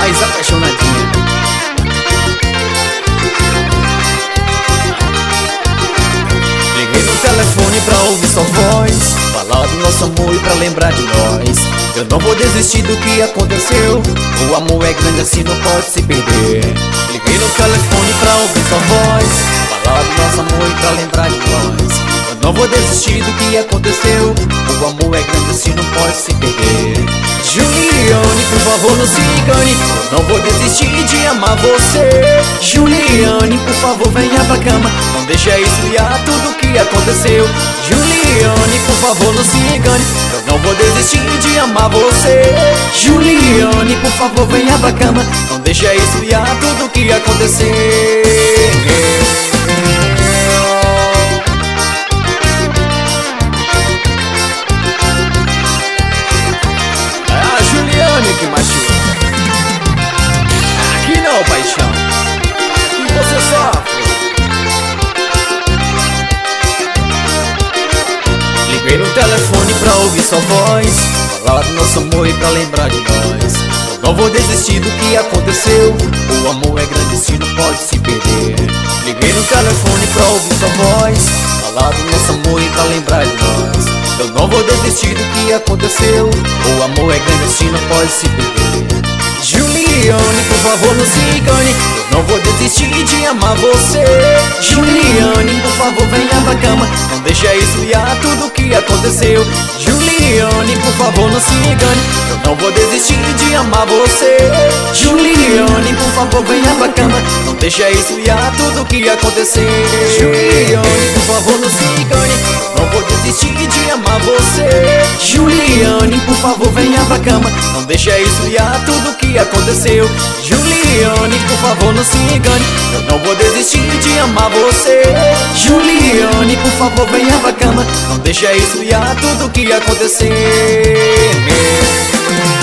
mais apaixonadinha. Liguei no telefone pra ouvir sua voz, falar do nosso amor e pra lembrar de nós. Eu não vou desistir do que aconteceu, o amor é grande assim não pode se perder. Liguei no telefone pra ouvir sua voz, falar do nosso amor e pra lembrar de nós. Eu não vou desistir do que aconteceu, o amor é grande assim não pode se perder. Juliane, por favor não se engane, eu não vou desistir de amar você. Juliane, por favor venha pra cama, não deixa esfriar tudo que aconteceu. Juliane, por favor não se engane, eu não vou desistir de amar você. Juliane, por favor venha pra cama, não deixa esfriar tudo que aconteceu. Que machuca. Aqui não, paixão, aqui você sofre. Liguei no telefone pra ouvir sua voz, falar do nosso amor e pra lembrar de nós. Eu não vou desistir do que aconteceu, o amor é grande assim não pode se perder. Liguei no telefone pra ouvir sua voz, falar do nosso amor e pra lembrar de nós. Eu não vou desistir do que aconteceu, o amor é grande assim não pode se perder. Juliane, por favor não se engane, eu não vou desistir de amar você. Juliane, por favor venha pra cama, não deixa esfriar tudo que aconteceu. Juliane, por favor não se engane, eu não vou desistir de amar você. Juliane, por favor venha pra cama, não deixa esfriar tudo que aconteceu. Juliane, por favor não se engane, eu não vou desistir de amar você. Juliane, por favor venha pra cama, não deixa esfriar tudo que aconteceu. Juliane, por favor não se engane, eu não vou desistir de amar você. Juliane, por favor venha pra cama, não deixa esfriar tudo que aconteceu.